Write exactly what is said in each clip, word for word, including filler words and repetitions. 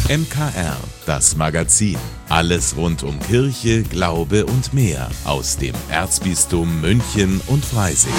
M K R, das Magazin. Alles rund um Kirche, Glaube und mehr aus dem Erzbistum München und Freising.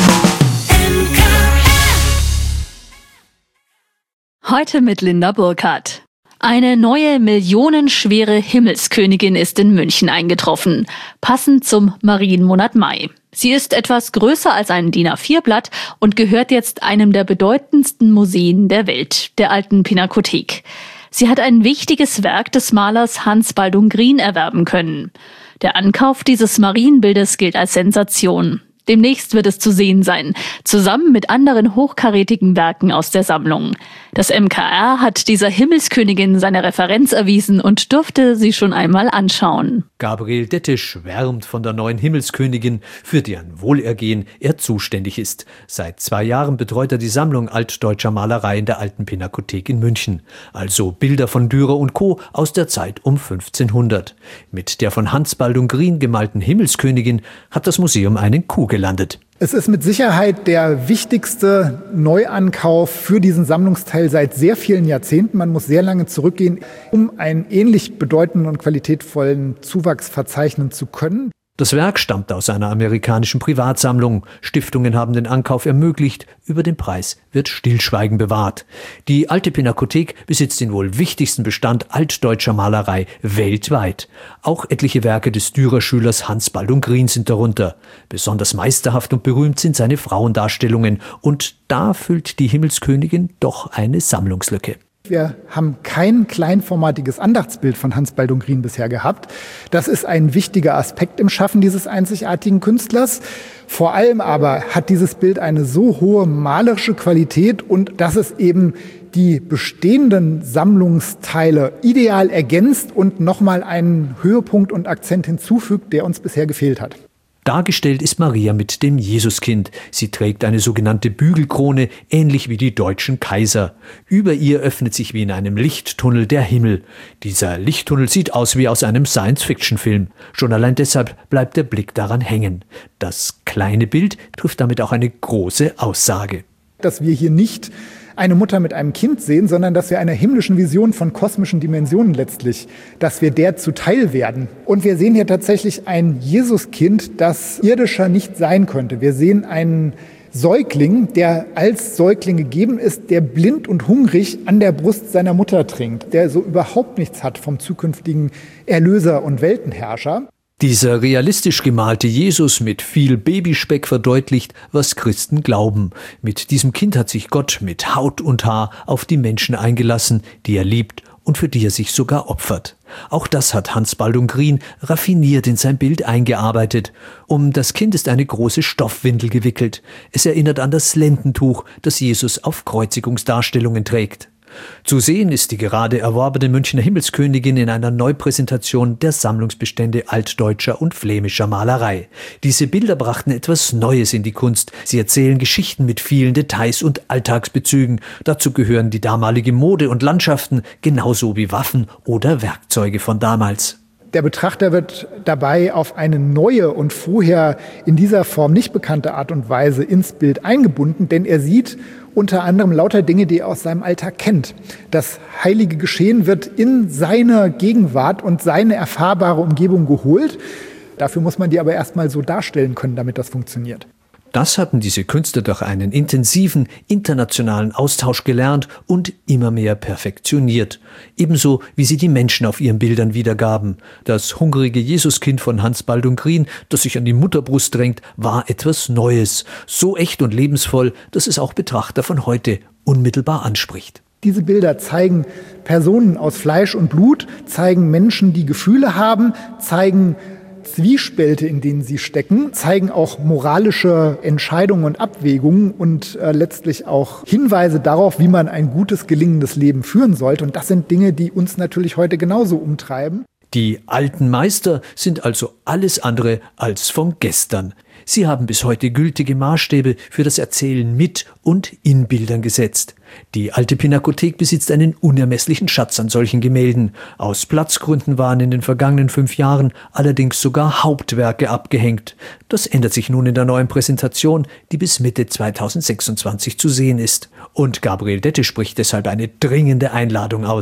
Heute mit Linda Burkhardt. Eine neue millionenschwere Himmelskönigin ist in München eingetroffen, passend zum Marienmonat Mai. Sie ist etwas größer als ein D I N A vier Blatt und gehört jetzt einem der bedeutendsten Museen der Welt, der Alten Pinakothek. Sie hat ein wichtiges Werk des Malers Hans Baldung Grien erwerben können. Der Ankauf dieses Marienbildes gilt als Sensation. Demnächst wird es zu sehen sein, zusammen mit anderen hochkarätigen Werken aus der Sammlung. Das M K R hat dieser Himmelskönigin seine Referenz erwiesen und durfte sie schon einmal anschauen. Gabriel Dette schwärmt von der neuen Himmelskönigin, für deren Wohlergehen er zuständig ist. Seit zwei Jahren betreut er die Sammlung altdeutscher Malerei in der Alten Pinakothek in München. Also Bilder von Dürer und Co. aus der Zeit um fünfzehnhundert. Mit der von Hans Baldung Grien gemalten Himmelskönigin hat das Museum einen Coup gelandet. Es ist mit Sicherheit der wichtigste Neuankauf für diesen Sammlungsteil seit sehr vielen Jahrzehnten. Man muss sehr lange zurückgehen, um einen ähnlich bedeutenden und qualitätvollen Zuwachs verzeichnen zu können. Das Werk stammt aus einer amerikanischen Privatsammlung. Stiftungen haben den Ankauf ermöglicht. Über den Preis wird Stillschweigen bewahrt. Die Alte Pinakothek besitzt den wohl wichtigsten Bestand altdeutscher Malerei weltweit. Auch etliche Werke des Dürer-Schülers Hans Baldung Grien sind darunter. Besonders meisterhaft und berühmt sind seine Frauendarstellungen. Und da füllt die Himmelskönigin doch eine Sammlungslücke. Wir haben kein kleinformatiges Andachtsbild von Hans Baldung Grien bisher gehabt. Das ist ein wichtiger Aspekt im Schaffen dieses einzigartigen Künstlers. Vor allem aber hat dieses Bild eine so hohe malerische Qualität und dass es eben die bestehenden Sammlungsteile ideal ergänzt und nochmal einen Höhepunkt und Akzent hinzufügt, der uns bisher gefehlt hat. Dargestellt ist Maria mit dem Jesuskind. Sie trägt eine sogenannte Bügelkrone, ähnlich wie die deutschen Kaiser. Über ihr öffnet sich wie in einem Lichttunnel der Himmel. Dieser Lichttunnel sieht aus wie aus einem Science-Fiction-Film. Schon allein deshalb bleibt der Blick daran hängen. Das kleine Bild trifft damit auch eine große Aussage. Dass wir hier nicht eine Mutter mit einem Kind sehen, sondern dass wir einer himmlischen Vision von kosmischen Dimensionen letztlich, dass wir der zuteil werden. Und wir sehen hier tatsächlich ein Jesuskind, das irdischer nicht sein könnte. Wir sehen einen Säugling, der als Säugling gegeben ist, der blind und hungrig an der Brust seiner Mutter trinkt, der so überhaupt nichts hat vom zukünftigen Erlöser und Weltenherrscher. Dieser realistisch gemalte Jesus mit viel Babyspeck verdeutlicht, was Christen glauben. Mit diesem Kind hat sich Gott mit Haut und Haar auf die Menschen eingelassen, die er liebt und für die er sich sogar opfert. Auch das hat Hans Baldung Grien raffiniert in sein Bild eingearbeitet. Um das Kind ist eine große Stoffwindel gewickelt. Es erinnert an das Lendentuch, das Jesus auf Kreuzigungsdarstellungen trägt. Zu sehen ist die gerade erworbene Münchner Himmelskönigin in einer Neupräsentation der Sammlungsbestände altdeutscher und flämischer Malerei. Diese Bilder brachten etwas Neues in die Kunst. Sie erzählen Geschichten mit vielen Details und Alltagsbezügen. Dazu gehören die damalige Mode und Landschaften, genauso wie Waffen oder Werkzeuge von damals. Der Betrachter wird dabei auf eine neue und vorher in dieser Form nicht bekannte Art und Weise ins Bild eingebunden, denn er sieht unter anderem lauter Dinge, die er aus seinem Alltag kennt. Das heilige Geschehen wird in seine Gegenwart und seine erfahrbare Umgebung geholt. Dafür muss man die aber erstmal so darstellen können, damit das funktioniert. Das hatten diese Künstler durch einen intensiven internationalen Austausch gelernt und immer mehr perfektioniert. Ebenso wie sie die Menschen auf ihren Bildern wiedergaben. Das hungrige Jesuskind von Hans Baldung Grien, das sich an die Mutterbrust drängt, war etwas Neues. So echt und lebensvoll, dass es auch Betrachter von heute unmittelbar anspricht. Diese Bilder zeigen Personen aus Fleisch und Blut, zeigen Menschen, die Gefühle haben, zeigen Zwiespälte, in denen sie stecken, zeigen auch moralische Entscheidungen und Abwägungen und äh, letztlich auch Hinweise darauf, wie man ein gutes, gelingendes Leben führen sollte. Und das sind Dinge, die uns natürlich heute genauso umtreiben. Die alten Meister sind also alles andere als von gestern. Sie haben bis heute gültige Maßstäbe für das Erzählen mit und in Bildern gesetzt. Die Alte Pinakothek besitzt einen unermesslichen Schatz an solchen Gemälden. Aus Platzgründen waren in den vergangenen fünf Jahren allerdings sogar Hauptwerke abgehängt. Das ändert sich nun in der neuen Präsentation, die bis Mitte zweitausendsechsundzwanzig zu sehen ist. Und Gabriel Dette spricht deshalb eine dringende Einladung aus.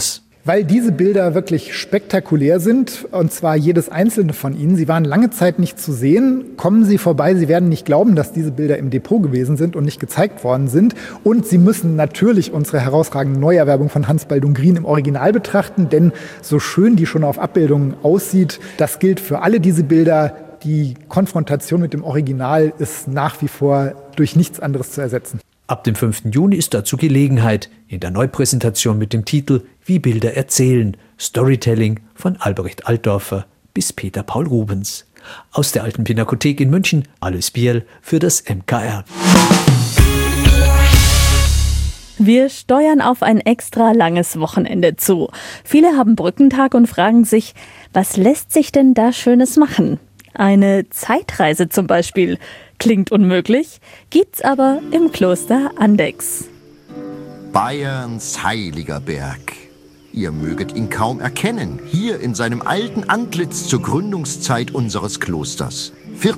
weil diese Bilder wirklich spektakulär sind, und zwar jedes einzelne von ihnen. Sie waren lange Zeit nicht zu sehen. Kommen Sie vorbei, Sie werden nicht glauben, dass diese Bilder im Depot gewesen sind und nicht gezeigt worden sind. Und Sie müssen natürlich unsere herausragende Neuerwerbung von Hans Baldung-Grien im Original betrachten, denn so schön die schon auf Abbildungen aussieht, das gilt für alle diese Bilder. Die Konfrontation mit dem Original ist nach wie vor durch nichts anderes zu ersetzen. Ab dem fünften Juni ist dazu Gelegenheit in der Neupräsentation mit dem Titel Wie Bilder erzählen, Storytelling von Albrecht Altdorfer bis Peter Paul Rubens. Aus der Alten Pinakothek in München, Alois Bierl für das M K R. Wir steuern auf ein extra langes Wochenende zu. Viele haben Brückentag und fragen sich, was lässt sich denn da Schönes machen? Eine Zeitreise zum Beispiel. Klingt unmöglich, gibt's aber im Kloster Andechs. Bayerns heiliger Berg. Ihr möget ihn kaum erkennen, hier in seinem alten Antlitz zur Gründungszeit unseres Klosters,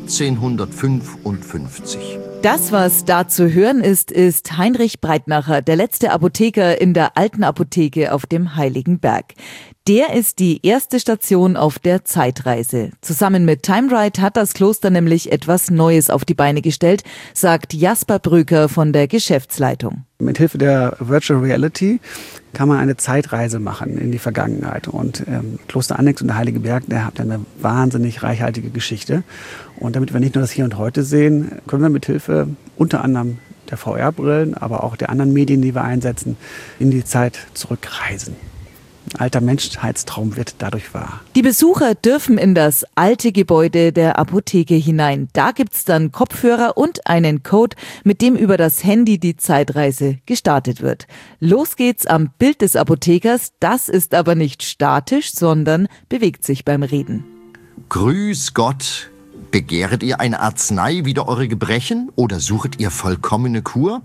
vierzehnhundertfünfundfünfzig. Das, was da zu hören ist, ist Heinrich Breitmacher, der letzte Apotheker in der alten Apotheke auf dem Heiligen Berg. Der ist die erste Station auf der Zeitreise. Zusammen mit TimeRide hat das Kloster nämlich etwas Neues auf die Beine gestellt, sagt Jasper Brüker von der Geschäftsleitung. Mithilfe der Virtual Reality kann man eine Zeitreise machen in die Vergangenheit. Und ähm, Kloster Andechs und der Heilige Berg, der hat eine wahnsinnig reichhaltige Geschichte. Und damit wir nicht nur das Hier und Heute sehen, können wir mithilfe unter anderem der V R-Brillen, aber auch der anderen Medien, die wir einsetzen, in die Zeit zurückreisen. Ein alter Menschheitstraum wird dadurch wahr. Die Besucher dürfen in das alte Gebäude der Apotheke hinein. Da gibt's dann Kopfhörer und einen Code, mit dem über das Handy die Zeitreise gestartet wird. Los geht's am Bild des Apothekers. Das ist aber nicht statisch, sondern bewegt sich beim Reden. Grüß Gott. Begehret ihr eine Arznei wider eure Gebrechen oder suchet ihr vollkommene Kur?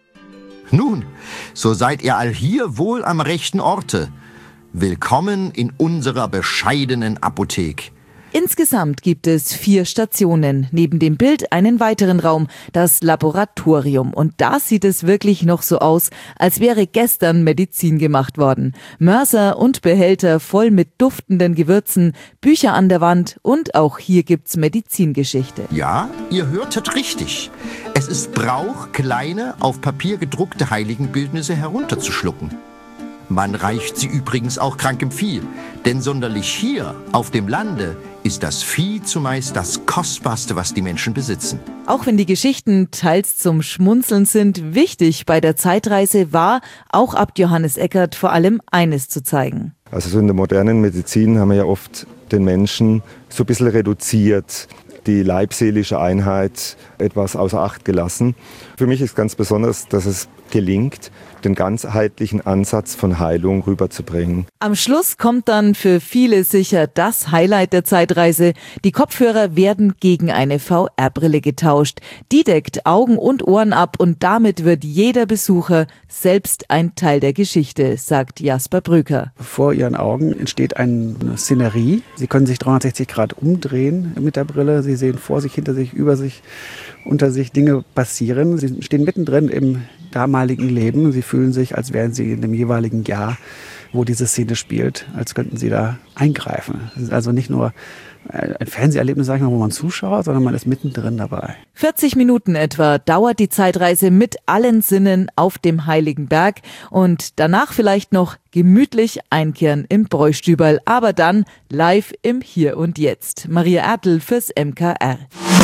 Nun, so seid ihr all hier wohl am rechten Orte. Willkommen in unserer bescheidenen Apotheke. Insgesamt gibt es vier Stationen. Neben dem Bild einen weiteren Raum, das Laboratorium. Und da sieht es wirklich noch so aus, als wäre gestern Medizin gemacht worden. Mörser und Behälter voll mit duftenden Gewürzen, Bücher an der Wand und auch hier gibt's Medizingeschichte. Ja, ihr hörtet richtig. Es ist Brauch, kleine, auf Papier gedruckte Heiligenbildnisse herunterzuschlucken. Man reicht sie übrigens auch krankem Vieh, denn sonderlich hier auf dem Lande ist das Vieh zumeist das Kostbarste, was die Menschen besitzen. Auch wenn die Geschichten teils zum Schmunzeln sind, wichtig bei der Zeitreise war, auch Abt Johannes Eckert vor allem eines zu zeigen. Also so in der modernen Medizin haben wir ja oft den Menschen so ein bisschen reduziert, die leibseelische Einheit etwas außer Acht gelassen. Für mich ist ganz besonders, dass es gelingt, den ganzheitlichen Ansatz von Heilung rüberzubringen. Am Schluss kommt dann für viele sicher das Highlight der Zeitreise. Die Kopfhörer werden gegen eine V R-Brille getauscht. Die deckt Augen und Ohren ab und damit wird jeder Besucher selbst ein Teil der Geschichte, sagt Jasper Brüker. Vor Ihren Augen entsteht eine Szenerie. Sie können sich dreihundertsechzig Grad umdrehen mit der Brille. Sie sehen vor sich, hinter sich, über sich, unter sich Dinge passieren. Sie stehen mittendrin im damaligen Leben. Sie fühlen sich, als wären sie in dem jeweiligen Jahr, wo diese Szene spielt, als könnten sie da eingreifen. Es ist also nicht nur ein Fernseherlebnis, sag ich mal, wo man zuschaut, sondern man ist mittendrin dabei. vierzig Minuten etwa dauert die Zeitreise mit allen Sinnen auf dem Heiligen Berg und danach vielleicht noch gemütlich einkehren im Bräustüberl, aber dann live im Hier und Jetzt. Maria Ertl fürs M K R.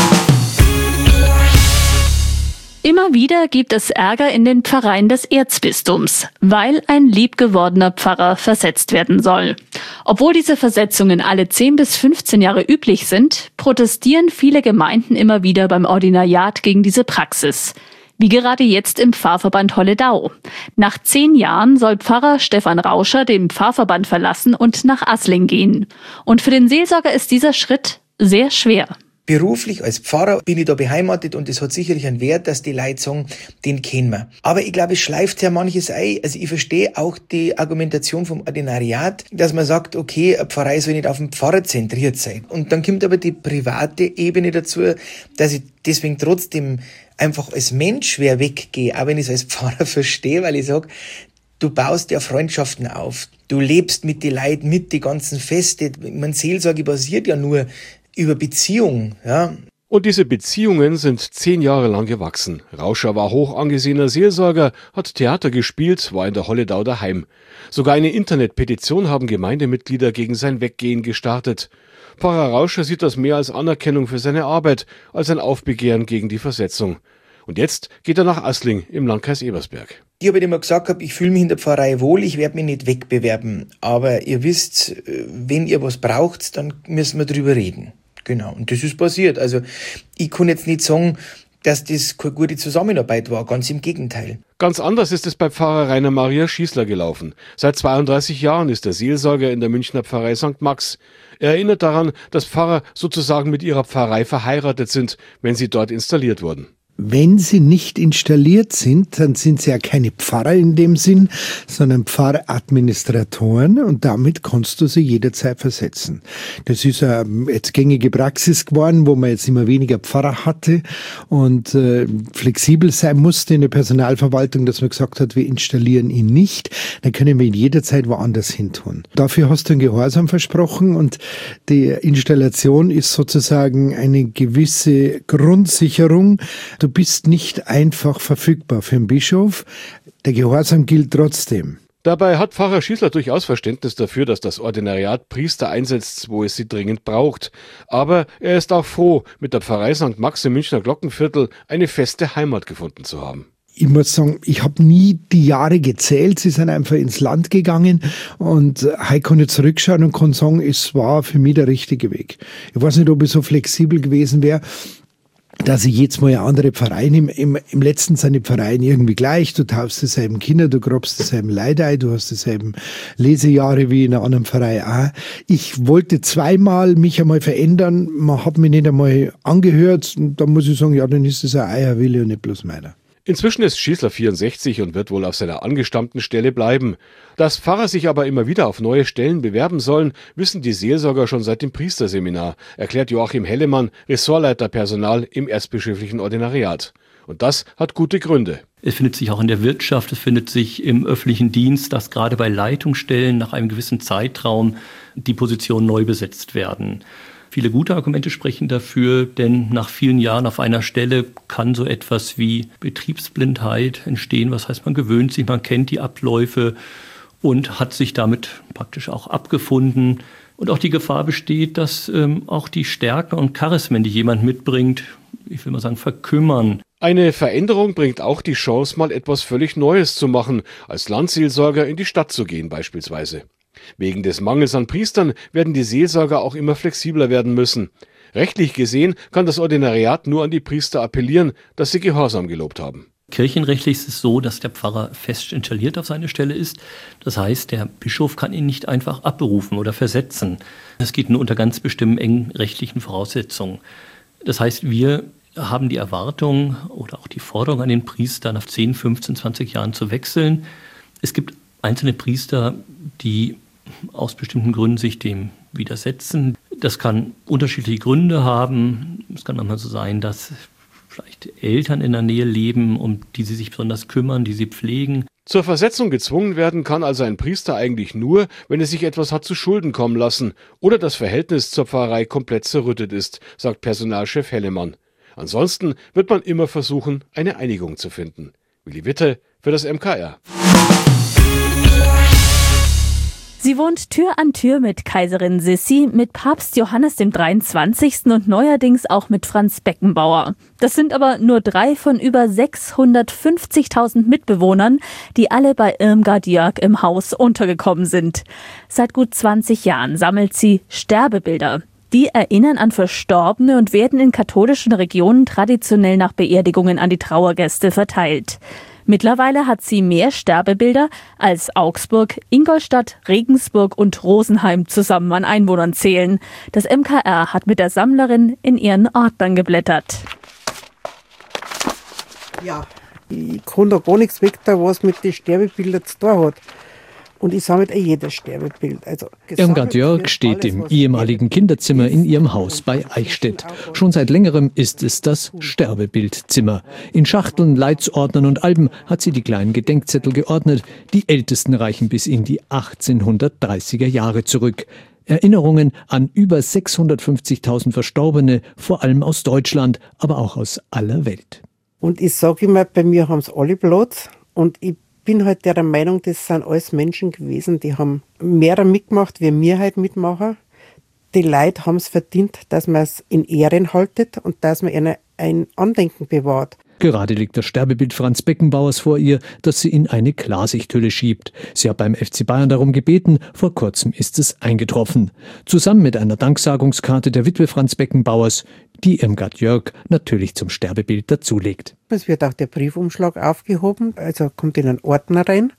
Immer wieder gibt es Ärger in den Pfarreien des Erzbistums, weil ein liebgewordener Pfarrer versetzt werden soll. Obwohl diese Versetzungen alle zehn bis fünfzehn Jahre üblich sind, protestieren viele Gemeinden immer wieder beim Ordinariat gegen diese Praxis. Wie gerade jetzt im Pfarrverband Holledau. Nach zehn Jahren soll Pfarrer Stefan Rauscher den Pfarrverband verlassen und nach Asling gehen. Und für den Seelsorger ist dieser Schritt sehr schwer. Beruflich als Pfarrer bin ich da beheimatet und es hat sicherlich einen Wert, dass die Leute sagen, den kennen wir. Aber ich glaube, es schleift ja manches ein. Also ich verstehe auch die Argumentation vom Ordinariat, dass man sagt, okay, eine Pfarrei soll nicht auf den Pfarrer zentriert sein. Und dann kommt aber die private Ebene dazu, dass ich deswegen trotzdem einfach als Mensch schwer weggehe, auch wenn ich es als Pfarrer verstehe, weil ich sage, Du baust ja Freundschaften auf. Du lebst mit den Leuten, mit den ganzen Feste. Man Seelsorge basiert ja nur über Beziehung, ja. Und diese Beziehungen sind zehn Jahre lang gewachsen. Rauscher war hoch angesehener Seelsorger, hat Theater gespielt, war in der Holledau daheim. Sogar eine Internetpetition haben Gemeindemitglieder gegen sein Weggehen gestartet. Pfarrer Rauscher sieht das mehr als Anerkennung für seine Arbeit, als ein Aufbegehren gegen die Versetzung. Und jetzt geht er nach Assling im Landkreis Ebersberg. Ich habe immer gesagt, ich fühle mich in der Pfarrei wohl, ich werde mich nicht wegbewerben. Aber ihr wisst, wenn ihr was braucht, dann müssen wir drüber reden. Genau, und das ist passiert. Also ich kann jetzt nicht sagen, dass das keine gute Zusammenarbeit war, ganz im Gegenteil. Ganz anders ist es bei Pfarrer Rainer Maria Schießler gelaufen. Seit zweiunddreißig Jahren ist er Seelsorger in der Münchner Pfarrei Sankt Max. Er erinnert daran, dass Pfarrer sozusagen mit ihrer Pfarrei verheiratet sind, wenn sie dort installiert wurden. Wenn sie nicht installiert sind, dann sind sie ja keine Pfarrer in dem Sinn, sondern Pfarradministratoren und damit kannst du sie jederzeit versetzen. Das ist eine jetzt gängige Praxis geworden, wo man jetzt immer weniger Pfarrer hatte und äh, flexibel sein musste in der Personalverwaltung, dass man gesagt hat, wir installieren ihn nicht, dann können wir ihn jederzeit woanders hin tun. Dafür hast du einen Gehorsam versprochen und die Installation ist sozusagen eine gewisse Grundsicherung. Du Du bist nicht einfach verfügbar für den Bischof. Der Gehorsam gilt trotzdem. Dabei hat Pfarrer Schießler durchaus Verständnis dafür, dass das Ordinariat Priester einsetzt, wo es sie dringend braucht. Aber er ist auch froh, mit der Pfarrei Sankt Max im Münchner Glockenviertel eine feste Heimat gefunden zu haben. Ich muss sagen, ich habe nie die Jahre gezählt, sie sind einfach ins Land gegangen und heute kann ich zurückschauen und kann sagen, es war für mich der richtige Weg. Ich weiß nicht, ob ich so flexibel gewesen wäre, dass ich jetzt mal eine andere Pfarrei nehme. Im, Im letzten sind die Pfarreien irgendwie gleich. Du taufst dieselben Kinder, du grabst dieselben Leute ein, du hast dieselben Lesejahre wie in einer anderen Pfarrei auch. Ich wollte zweimal mich einmal verändern. Man hat mich nicht einmal angehört. Und da muss ich sagen, ja, dann ist es ein Eierwille und nicht bloß meiner. Inzwischen ist Schießler vierundsechzig und wird wohl auf seiner angestammten Stelle bleiben. Dass Pfarrer sich aber immer wieder auf neue Stellen bewerben sollen, wissen die Seelsorger schon seit dem Priesterseminar, erklärt Joachim Hellemann, Ressortleiter Personal im erzbischöflichen Ordinariat. Und das hat gute Gründe. Es findet sich auch in der Wirtschaft, es findet sich im öffentlichen Dienst, dass gerade bei Leitungsstellen nach einem gewissen Zeitraum die Positionen neu besetzt werden. Viele gute Argumente sprechen dafür, denn nach vielen Jahren auf einer Stelle kann so etwas wie Betriebsblindheit entstehen. Was heißt, man gewöhnt sich, man kennt die Abläufe und hat sich damit praktisch auch abgefunden. Und auch die Gefahr besteht, dass ähm, auch die Stärken und Charismen, die jemand mitbringt, ich will mal sagen, verkümmern. Eine Veränderung bringt auch die Chance, mal etwas völlig Neues zu machen, als Landseelsorger in die Stadt zu gehen beispielsweise. Wegen des Mangels an Priestern werden die Seelsorger auch immer flexibler werden müssen. Rechtlich gesehen kann das Ordinariat nur an die Priester appellieren, dass sie Gehorsam gelobt haben. Kirchenrechtlich ist es so, dass der Pfarrer fest installiert auf seine Stelle ist. Das heißt, der Bischof kann ihn nicht einfach abberufen oder versetzen. Das geht nur unter ganz bestimmten engen rechtlichen Voraussetzungen. Das heißt, wir haben die Erwartung oder auch die Forderung an den Priester, nach zehn, fünfzehn, zwanzig Jahren zu wechseln. Es gibt einzelne Priester, die aus bestimmten Gründen sich dem widersetzen. Das kann unterschiedliche Gründe haben. Es kann manchmal so sein, dass vielleicht Eltern in der Nähe leben, um die sie sich besonders kümmern, die sie pflegen. Zur Versetzung gezwungen werden kann also ein Priester eigentlich nur, wenn er sich etwas hat zu Schulden kommen lassen oder das Verhältnis zur Pfarrei komplett zerrüttet ist, sagt Personalchef Hellemann. Ansonsten wird man immer versuchen, eine Einigung zu finden. Willi Witte für das M K R. Sie wohnt Tür an Tür mit Kaiserin Sissi, mit Papst Johannes dem dreiundzwanzigsten und neuerdings auch mit Franz Beckenbauer. Das sind aber nur drei von über sechshundertfünfzigtausend Mitbewohnern, die alle bei Irmgard Jörg im Haus untergekommen sind. Seit gut zwanzig Jahren sammelt sie Sterbebilder. Die erinnern an Verstorbene und werden in katholischen Regionen traditionell nach Beerdigungen an die Trauergäste verteilt. Mittlerweile hat sie mehr Sterbebilder als Augsburg, Ingolstadt, Regensburg und Rosenheim zusammen an Einwohnern zählen. Das M K R hat mit der Sammlerin in ihren Ordnern geblättert. Ja, ich kann da gar nichts weg, da was mit den Sterbebildern zu tun hat. Und ich sammle auch jedes Sterbebild. Also Irmgard Jörg steht im ehemaligen Kinderzimmer in ihrem Haus bei Eichstätt. Schon seit längerem ist es das Sterbebildzimmer. In Schachteln, Leitsordnern und Alben hat sie die kleinen Gedenkzettel geordnet. Die ältesten reichen bis in die achtzehnhundertdreißiger Jahre zurück. Erinnerungen an über sechshundertfünfzigtausend Verstorbene, vor allem aus Deutschland, aber auch aus aller Welt. Und ich sage immer, bei mir haben es alle Platz. Und ich bin halt der Meinung, das sind alles Menschen gewesen, die haben mehr mitgemacht, wie wir heute mitmachen. Die Leute haben es verdient, dass man es in Ehren haltet und dass man ihnen ein Andenken bewahrt. Gerade liegt das Sterbebild Franz Beckenbauers vor ihr, das sie in eine Klarsichthülle schiebt. Sie hat beim F C Bayern darum gebeten, vor kurzem ist es eingetroffen. Zusammen mit einer Danksagungskarte der Witwe Franz Beckenbauers, die Irmgard Jörg natürlich zum Sterbebild dazulegt. Es wird auch der Briefumschlag aufgehoben, also kommt in einen Ordner rein.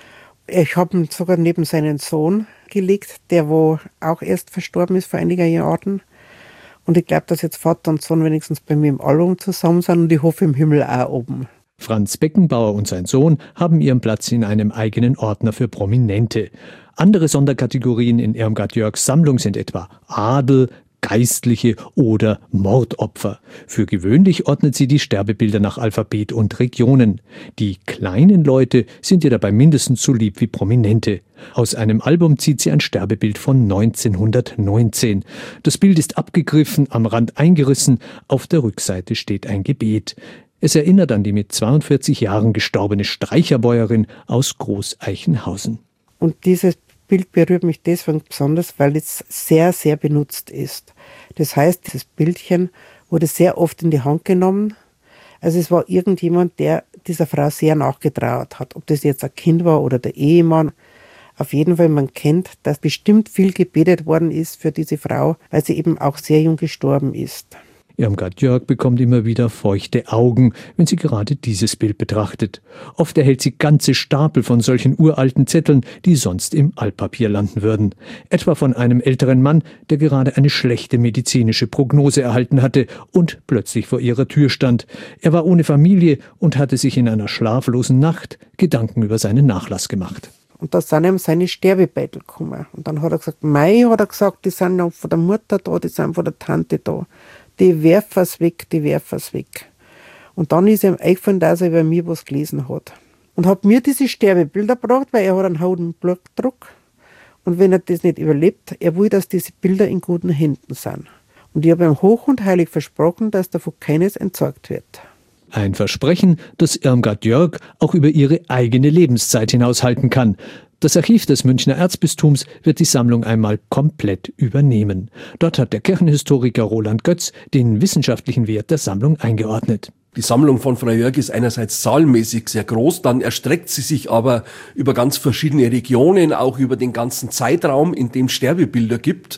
Ich habe ihn sogar neben seinen Sohn gelegt, der wo auch erst verstorben ist vor einigen Jahren. Und ich glaube, dass jetzt Vater und Sohn wenigstens bei mir im Album zusammen sind und ich hoffe im Himmel auch oben. Franz Beckenbauer und sein Sohn haben ihren Platz in einem eigenen Ordner für Prominente. Andere Sonderkategorien in Irmgard Jörgs Sammlung sind etwa Adel, Geistliche oder Mordopfer. Für gewöhnlich ordnet sie die Sterbebilder nach Alphabet und Regionen. Die kleinen Leute sind ihr dabei mindestens so lieb wie Prominente. Aus einem Album zieht sie ein Sterbebild von neunzehnhundertneunzehn. Das Bild ist abgegriffen, am Rand eingerissen, auf der Rückseite steht ein Gebet. Es erinnert an die mit zweiundvierzig Jahren gestorbene Streicherbäuerin aus Großeichenhausen. Und dieses Bild berührt mich deswegen besonders, weil es sehr, sehr benutzt ist. Das heißt, dieses Bildchen wurde sehr oft in die Hand genommen. Also es war irgendjemand, der dieser Frau sehr nachgetrauert hat. Ob das jetzt ein Kind war oder der Ehemann. Auf jeden Fall, man kennt, dass bestimmt viel gebetet worden ist für diese Frau, weil sie eben auch sehr jung gestorben ist. Irmgard Jörg bekommt immer wieder feuchte Augen, wenn sie gerade dieses Bild betrachtet. Oft erhält sie ganze Stapel von solchen uralten Zetteln, die sonst im Altpapier landen würden. Etwa von einem älteren Mann, der gerade eine schlechte medizinische Prognose erhalten hatte und plötzlich vor ihrer Tür stand. Er war ohne Familie und hatte sich in einer schlaflosen Nacht Gedanken über seinen Nachlass gemacht. Und da sind ihm seine Sterbebeutel gekommen. Und dann hat er gesagt, Mei, hat er gesagt, die sind noch von der Mutter da, die sind von der Tante da. Die werfen es weg, die werfen es weg. Und dann ist ihm eingefallen, dass er über mir was gelesen hat. Und hat mir diese Sterbebilder gebracht, weil er hat einen hohen Blutdruck. Und wenn er das nicht überlebt, er will, dass diese Bilder in guten Händen sind. Und ich habe ihm hoch und heilig versprochen, dass davon keines entsorgt wird. Ein Versprechen, das Irmgard Jörg auch über ihre eigene Lebenszeit hinaus halten kann. Das Archiv des Münchner Erzbistums wird die Sammlung einmal komplett übernehmen. Dort hat der Kirchenhistoriker Roland Götz den wissenschaftlichen Wert der Sammlung eingeordnet. Die Sammlung von Frau Jörg ist einerseits zahlenmäßig sehr groß, dann erstreckt sie sich aber über ganz verschiedene Regionen, auch über den ganzen Zeitraum, in dem Sterbebilder gibt.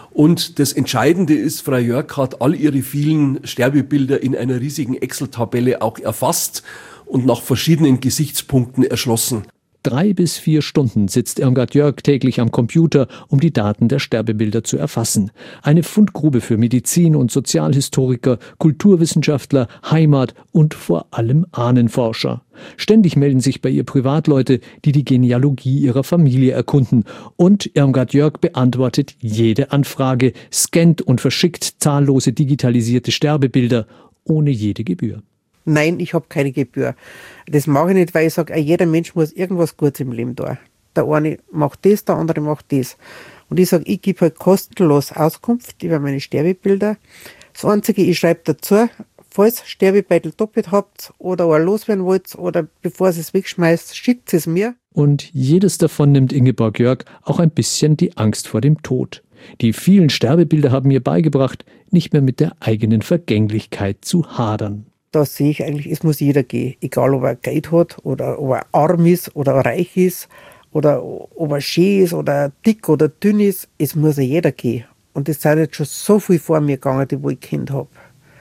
Und das Entscheidende ist, Frau Jörg hat all ihre vielen Sterbebilder in einer riesigen Excel-Tabelle auch erfasst und nach verschiedenen Gesichtspunkten erschlossen. Drei bis vier Stunden sitzt Irmgard Jörg täglich am Computer, um die Daten der Sterbebilder zu erfassen. Eine Fundgrube für Medizin- und Sozialhistoriker, Kulturwissenschaftler, Heimat- und vor allem Ahnenforscher. Ständig melden sich bei ihr Privatleute, die die Genealogie ihrer Familie erkunden. Und Irmgard Jörg beantwortet jede Anfrage, scannt und verschickt zahllose digitalisierte Sterbebilder ohne jede Gebühr. Nein, ich habe keine Gebühr. Das mache ich nicht, weil ich sage, jeder Mensch muss irgendwas Gutes im Leben tun. Der eine macht das, der andere macht das. Und ich sage, ich gebe halt kostenlos Auskunft über meine Sterbebilder. Das Einzige, ich schreibe dazu, falls Sterbebeutel doppelt habt oder auch loswerden wollt oder bevor ihr es wegschmeißt, schickt es mir. Und jedes davon nimmt Ingeborg Jörg auch ein bisschen die Angst vor dem Tod. Die vielen Sterbebilder haben ihr beigebracht, nicht mehr mit der eigenen Vergänglichkeit zu hadern. Da sehe ich eigentlich, es muss jeder gehen. Egal, ob er Geld hat oder ob er arm ist oder reich ist oder ob er schön ist oder dick oder dünn ist. Es muss ja jeder gehen. Und es sind jetzt schon so viel vor mir gegangen, die wo ich Kind habe.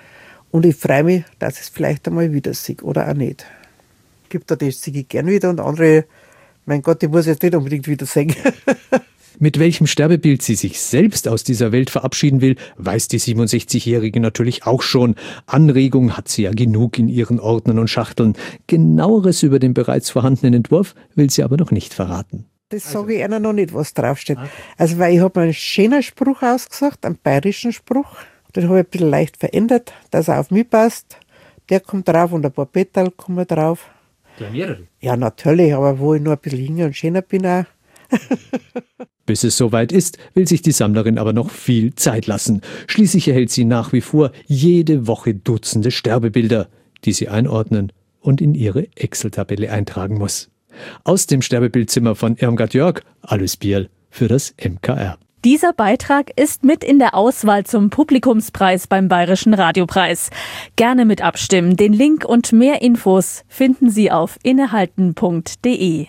Und ich freue mich, dass ich es vielleicht einmal wieder sehe oder auch nicht. Es gibt da das sehe ich gerne wieder und andere, mein Gott, ich muss jetzt nicht unbedingt wieder sehen. Mit welchem Sterbebild sie sich selbst aus dieser Welt verabschieden will, weiß die siebenundsechzigjährige natürlich auch schon. Anregung hat sie ja genug in ihren Ordnern und Schachteln. Genaueres über den bereits vorhandenen Entwurf will sie aber noch nicht verraten. Das also. sage ich einer noch nicht, was draufsteht. Okay. Also, weil ich habe einen schönen Spruch ausgesagt, einen bayerischen Spruch. Den habe ich ein bisschen leicht verändert, dass er auf mich passt. Der kommt drauf und ein paar Petal kommen drauf. Gleich mehrere? Ja, natürlich, aber wo ich nur ein bisschen jünger und schöner bin auch. Bis es soweit ist, will sich die Sammlerin aber noch viel Zeit lassen. Schließlich erhält sie nach wie vor jede Woche Dutzende Sterbebilder, die sie einordnen und in ihre Excel-Tabelle eintragen muss. Aus dem Sterbebildzimmer von Irmgard Jörg, Alois Bierl für das M K R. Dieser Beitrag ist mit in der Auswahl zum Publikumspreis beim Bayerischen Radiopreis. Gerne mit abstimmen. Den Link und mehr Infos finden Sie auf innehalten punkt de.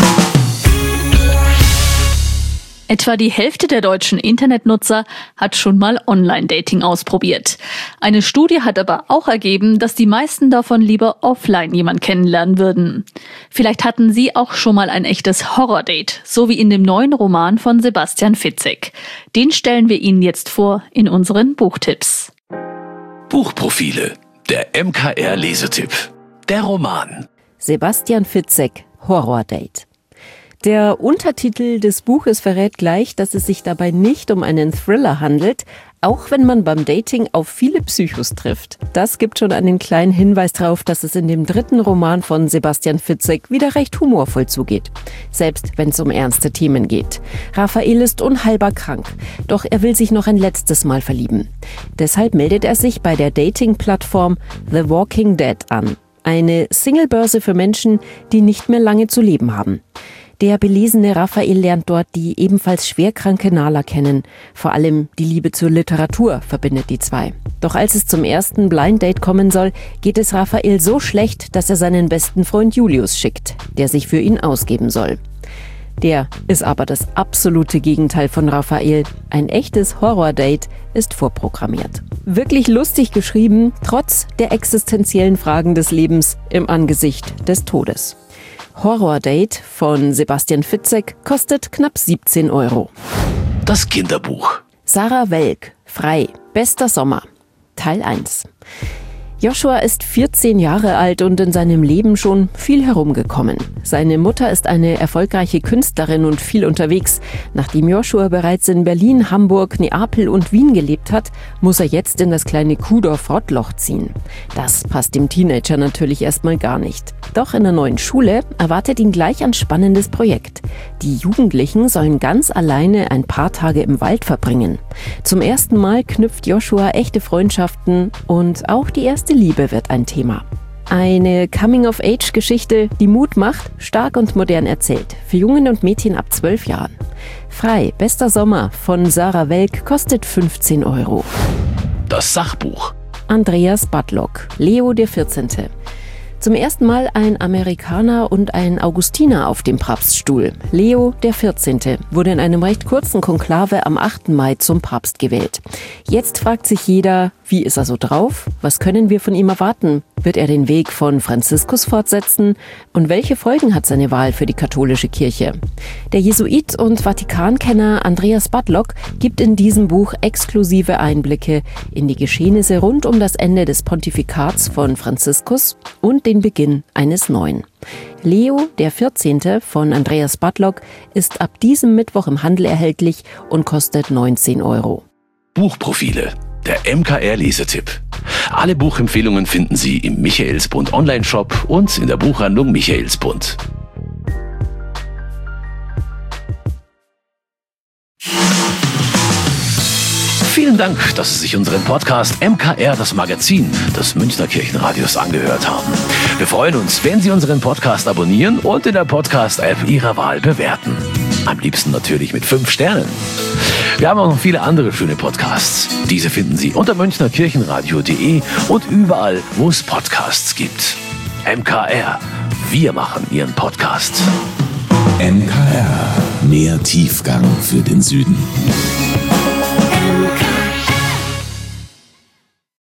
Etwa die Hälfte der deutschen Internetnutzer hat schon mal Online-Dating ausprobiert. Eine Studie hat aber auch ergeben, dass die meisten davon lieber offline jemanden kennenlernen würden. Vielleicht hatten Sie auch schon mal ein echtes Horror-Date, so wie in dem neuen Roman von Sebastian Fitzek. Den stellen wir Ihnen jetzt vor in unseren Buchtipps. Buchprofile, der M K R-Lesetipp. Der Roman. Sebastian Fitzek, Horror-Date. Der Untertitel des Buches verrät gleich, dass es sich dabei nicht um einen Thriller handelt, auch wenn man beim Dating auf viele Psychos trifft. Das gibt schon einen kleinen Hinweis darauf, dass es in dem dritten Roman von Sebastian Fitzek wieder recht humorvoll zugeht. Selbst wenn es um ernste Themen geht. Raphael ist unheilbar krank, doch er will sich noch ein letztes Mal verlieben. Deshalb meldet er sich bei der Dating-Plattform The Walking Dead an. Eine Singlebörse für Menschen, die nicht mehr lange zu leben haben. Der belesene Raphael lernt dort die ebenfalls schwerkranke Nala kennen. Vor allem die Liebe zur Literatur verbindet die zwei. Doch als es zum ersten Blind Date kommen soll, geht es Raphael so schlecht, dass er seinen besten Freund Julius schickt, der sich für ihn ausgeben soll. Der ist aber das absolute Gegenteil von Raphael. Ein echtes Horror-Date ist vorprogrammiert. Wirklich lustig geschrieben, trotz der existenziellen Fragen des Lebens im Angesicht des Todes. Horror-Date von Sebastian Fitzek kostet knapp siebzehn Euro. Das Kinderbuch. Sarah Welk, Frei, bester Sommer. Teil eins. Joshua ist vierzehn Jahre alt und in seinem Leben schon viel herumgekommen. Seine Mutter ist eine erfolgreiche Künstlerin und viel unterwegs. Nachdem Joshua bereits in Berlin, Hamburg, Neapel und Wien gelebt hat, muss er jetzt in das kleine Kuhdorf Rottloch ziehen. Das passt dem Teenager natürlich erstmal gar nicht. Doch in der neuen Schule erwartet ihn gleich ein spannendes Projekt. Die Jugendlichen sollen ganz alleine ein paar Tage im Wald verbringen. Zum ersten Mal knüpft Joshua echte Freundschaften und auch die erste Liebe wird ein Thema. Eine Coming-of-Age-Geschichte, die Mut macht, stark und modern erzählt. Für Jungen und Mädchen ab zwölf Jahren. Frei, bester Sommer von Sarah Welk kostet fünfzehn Euro. Das Sachbuch. Andreas Budlock, Leo der vierzehnte. Zum ersten Mal ein Amerikaner und ein Augustiner auf dem Papststuhl. Leo der vierzehnte wurde in einem recht kurzen Konklave am achten Mai zum Papst gewählt. Jetzt fragt sich jeder, wie ist er so drauf? Was können wir von ihm erwarten? Wird er den Weg von Franziskus fortsetzen? Und welche Folgen hat seine Wahl für die katholische Kirche? Der Jesuit und Vatikankenner Andreas Budlock gibt in diesem Buch exklusive Einblicke in die Geschehnisse rund um das Ende des Pontifikats von Franziskus und den Beginn eines neuen. Leo, der vierzehnte von Andreas Budlock, ist ab diesem Mittwoch im Handel erhältlich und kostet neunzehn Euro. Buchprofile. Der M K R-Lesetipp. Alle Buchempfehlungen finden Sie im Michaelsbund Online-Shop und in der Buchhandlung Michaelsbund. Vielen Dank, dass Sie sich unseren Podcast M K R, das Magazin des Münchner Kirchenradios, angehört haben. Wir freuen uns, wenn Sie unseren Podcast abonnieren und in der Podcast-App Ihrer Wahl bewerten. Am liebsten natürlich mit fünf Sternen. Wir haben auch noch viele andere schöne Podcasts. Diese finden Sie unter münchner kirchenradio punkt de und überall, wo es Podcasts gibt. M K R. Wir machen Ihren Podcast. M K R. Mehr Tiefgang für den Süden.